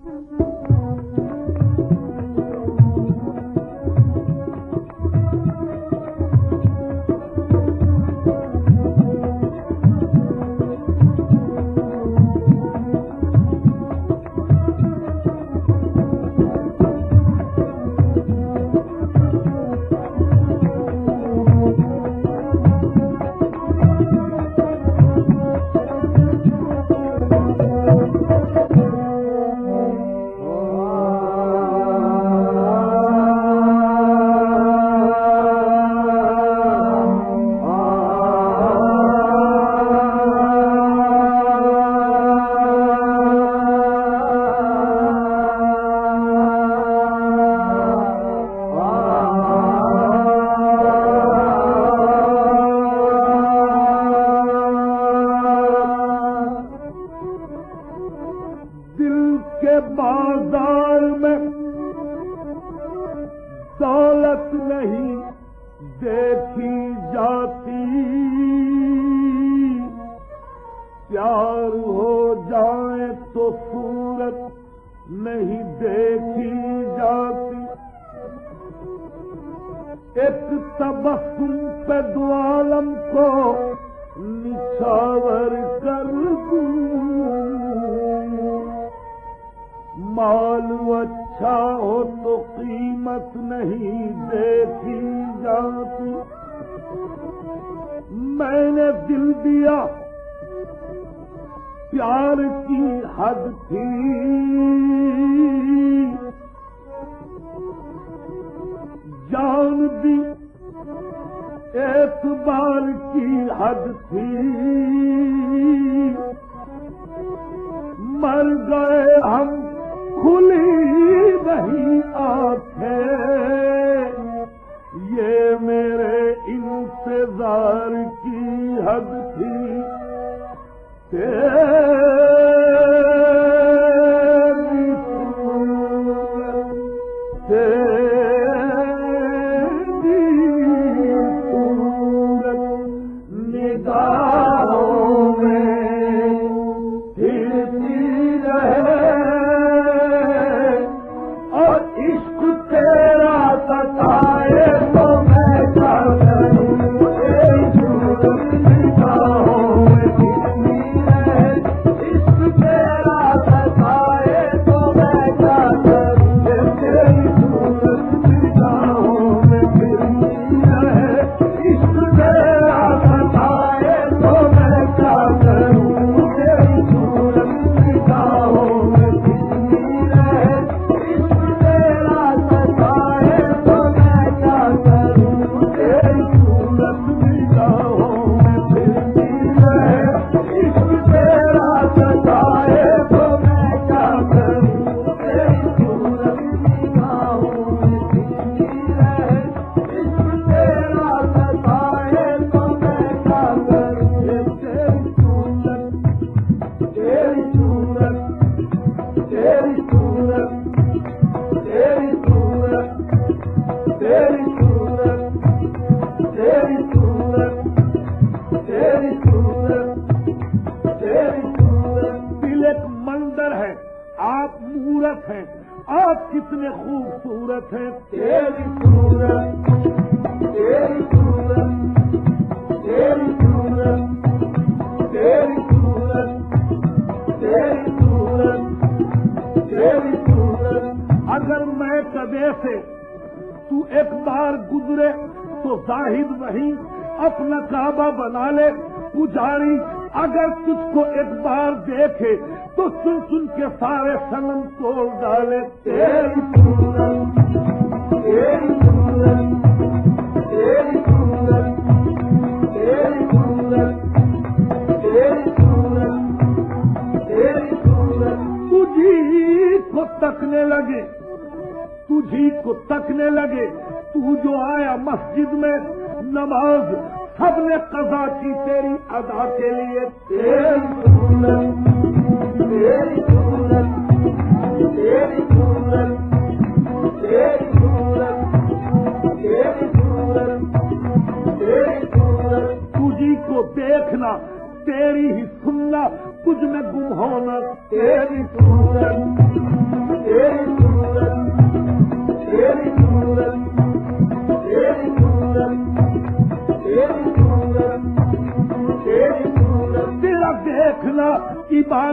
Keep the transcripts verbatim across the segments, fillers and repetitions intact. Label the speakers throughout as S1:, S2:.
S1: تیری ہی سننا تجھ میں گم ہونا تیری صورت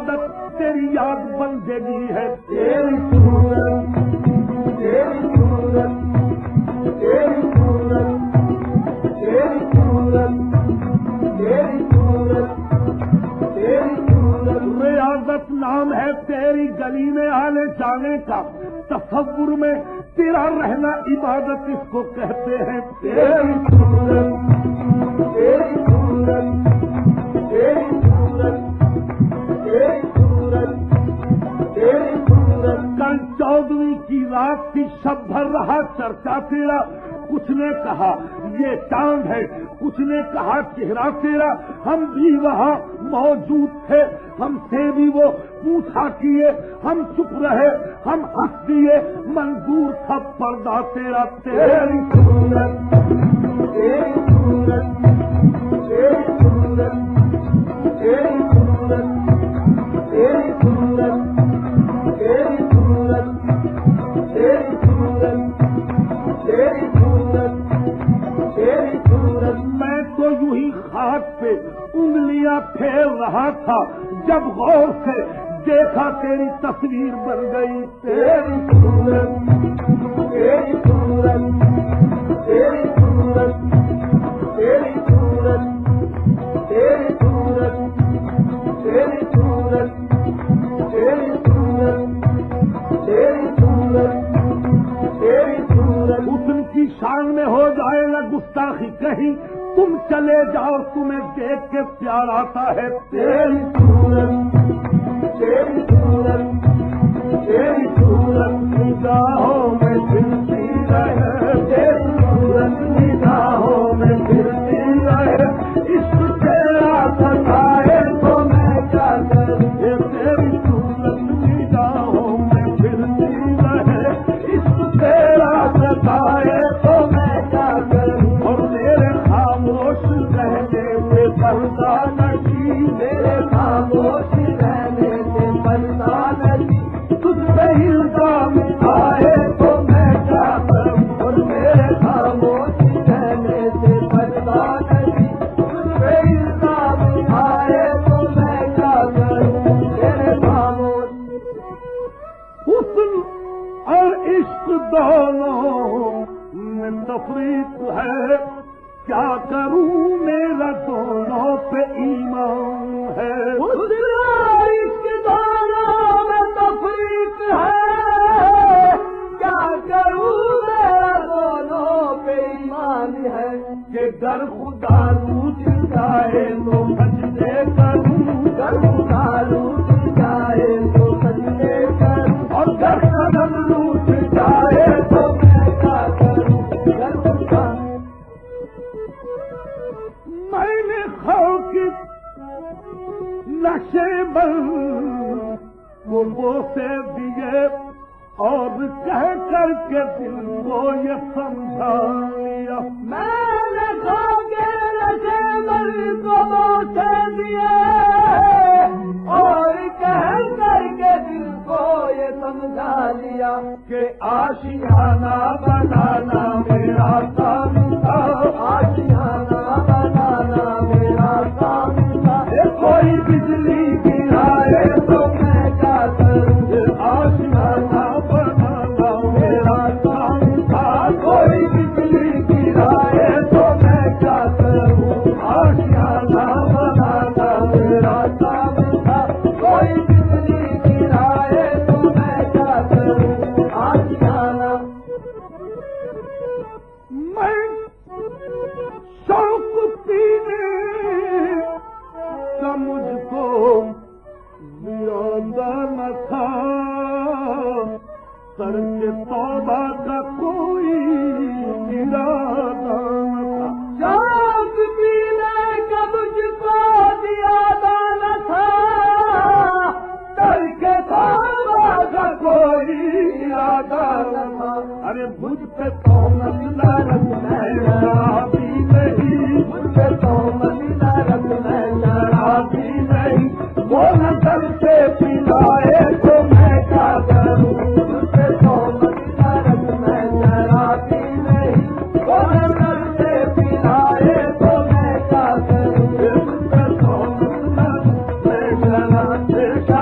S1: عبادت تیری یاد بندگی ہے،
S2: تیری صورت تیری صورت تیری صورت تیری صورت تیری صورت تیری صورت
S1: ریاضت نام ہے تیری گلی میں آنے جانے کا، تصور میں تیرا رہنا عبادت اس کو کہتے ہیں،
S2: تیری صورت تیری صورت تیری صورت تیری صورت تیری صورت
S1: کل چودویں کی رات کی شب بھر رہا چرچا تیرا، کچھ نے کہا یہ چاند ہے، کچھ نے کہا چہرہ تیرا، ہم بھی وہاں موجود تھے، ہم سے بھی وہ پوچھا کیے، ہم چپ رہے، ہم ہنس دیے، منظور تھا پردہ تیرا،
S2: تیری صورت تیری صورت تیری صورت تیری صورت تیری صورت تیری صورت تیری صورت تیری صورت تیری صورت
S1: میں تو یوں ہی خاک پہ انگلیاں پھیر رہا تھا، جب غور سے دیکھا تیری تصویر بن گئی،
S2: تیری صورت تیری صورت تیری صورت تیری صورت تیری صورت تیری صورت تیری صورت تیری صورت تیری صورت
S1: حسن کی شان میں ہو جائے نہ گستاخی کہیں، تم چلے جاؤ تمہیں دیکھ کے پیار آتا ہے،
S2: تیری صورت تیری صورت تیری صورت نگاہوں میں پھرتی رہے، تیری صورت نگاہوں میں پھرتی رہے، عشق تیرا ستائے تو میں کیا کروں،
S1: تیری صورت نگاہوں میں پھرتی رہے،
S2: عشق تیرا ستائے تو میں کیا کروں،
S1: اور میرے خاموش
S2: رہنے سے پردہ نشی، میرے خاموش رہنے سے پردہ نشی، تجھ پہ الزام آئے تو میں کیا کروں، اور میرے خاموش رہنے سے پردہ نشی، تجھ پہ الزام آئے تو میں کیا کروں، میرے خاموش
S1: حسن اور عشق دونوں میں تفریق ہے، کیا کروں میرا دونوں پہ ایمان ہے،
S2: حسن اور عشق دونوں میں تفریق ہے، کیا کروں میرا دونوں پہ ایمان ہے، کہ گر خدا روٹ جائے تو سجدے کروں، گر خدا روٹ جائے تو سجدے کروں، اور گر قدم روٹ جائے تو میں کیا کروں، گر خدا
S1: میں نے خاک نقشے بل کو بوسے دیے اور کہہ کر کے دل کو یہ سمجھا لیا،
S2: میں نے خاکے نشے بل کو بوسے دیے اور کہہ کر کے دل کو یہ سمجھا لیا کہ آشیانہ بنانا میرا کام تھا، آشیانہ بنانا میرا کام تھا، کوئی بجلی گرائے تو میں کیا کروں، آشیانہ بنانا میرا کام تھا، کوئی بجلی گرائے تو میں کیا کروں، آشیانہ بنانا میرا کام تھا، کوئی بجلی گرائے تو میں کیا کروں، آشیانہ
S1: میں شوق پینے کا مجھ کو زیادہ نہ تھا، سر کے توبہ کا کوئی ارادہ نہ تھا،
S2: شوق پینے کا مجھ کو زیادہ نہ تھا، سر کے توبہ کا کوئی ارادہ نہ تھا،
S1: ارے مجھ پہ تو مسئلہ رکھ میں شرابی نہیں،
S2: مجھ پہ تو مسئلہ رکھ میں شرابی نہیں،
S1: وہ نظر سے
S2: پلائے تو میں کیا کروں، مجھ پہ تو مسئلہ رکھ میں شرابی نہیں، وہ نظر سے پلائے تو میں کیا کروں، مجھ پہ تو مسئلہ رکھ میں شرابی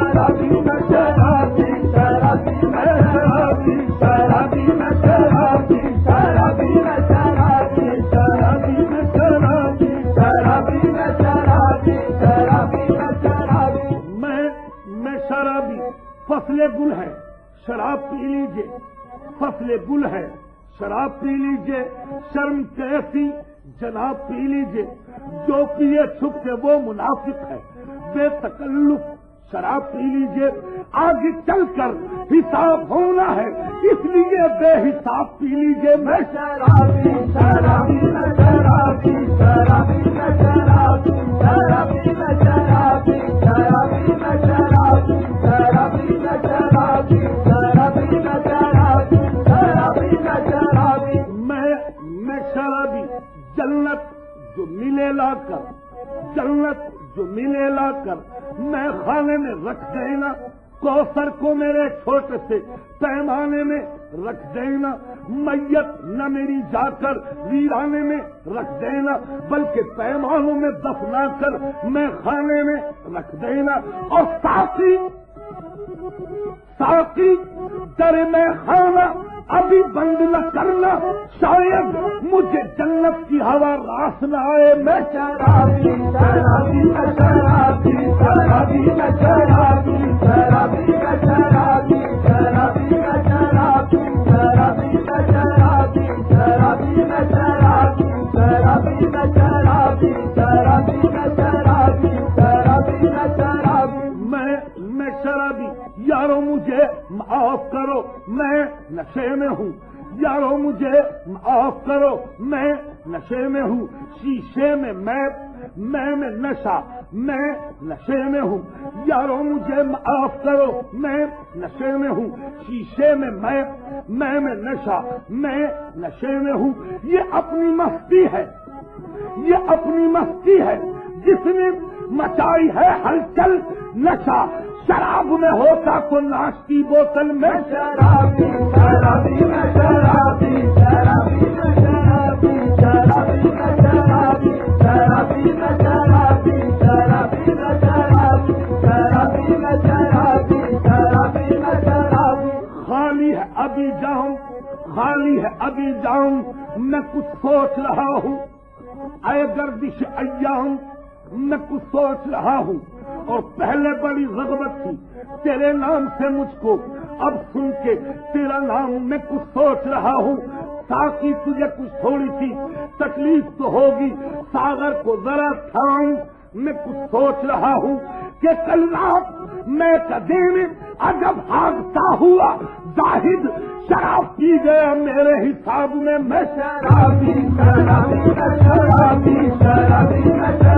S1: گل ہے شراب پی لیجئے، فصل گل ہے شراب پی لیجئے، شرم کیسی جناب پی لیجئے، جو پیے چھپ کے وہ منافق ہے، بے تکلف شراب پی لیجئے، آگے چل کر حساب ہونا ہے اس لیے بے حساب پی لیجئے۔ میں
S2: شرابی شرابی میں شرابی شرابی میں شرابی شرابی میں شرابی شرابی میں شرابی شرابی میں شرابی شرابی میں شرابی شرابی میں شرابی
S1: میں میں شرابی جنت جو ملے لا کر، جنت جو ملے لا کر میں خانے میں رکھ دینا، کوثر کو میرے چھوٹے سے پیمانے میں رکھ دینا، میت نہ میری جا کر ویرانے میں رکھ دینا بلکہ پیمانوں میں دفنا کر میں خانے میں رکھ دینا، اور ساتھی ساتھی در میں خانہ ابھی بند نہ کرنا، شاید مجھے جنت کی ہوا راس نہ آئے۔ میں
S2: شرابی شرابی میں شرابی شرابی میں شرابی شرابی میں شرابی شرابی میں شرابی شرابی میں شرابی شرابی میں شرابی شرابی میں شرابی شرابی میں شرابی شرابی میں شرابی
S1: میں میں شرابی یارو مجھے معاف کرو میں نشے میں ہوں، یارو مجھے معاف کرو میں نشے میں ہوں، شیشے میں میں میں میں نشہ میں نشے میں ہوں، یارو مجھے معاف کرو میں نشے میں ہوں، شیشے میں میں میں میں نشہ میں نشے میں ہوں۔ یہ اپنی مستی ہے، یہ اپنی مستی ہے جس نے مچائی ہے ہلچل، نشہ شراب میں ہوتا تو ناش کی بوتل میں
S2: شرابی شرابی میں شرابی شرابی میں شرابی شرابی میں شرابی شرابی میں شرابی شرابی میں شرابی شرابی میں شرابی شرابی میں شرابی۔
S1: خالی ہے ابھی جاؤں، خالی ہے ابھی جاؤں، میں کچھ سوچ رہا ہوں، اے گردش ایام میں کچھ سوچ رہا ہوں، اور پہلے بڑی رغبت تھی تیرے نام سے مجھ کو، اب سن کے تیرا نام میں کچھ سوچ رہا ہوں، تاکہ تجھے کچھ تھوڑی سی تکلیف تو ہوگی، ساگر کو ذرا تھام میں کچھ سوچ رہا ہوں کہ کل رات میں قدیم عجب حادثہ ہوا، زاہد شراب پی گیا میرے حساب میں۔ میں
S2: شرابی شرابی شرابی شرابی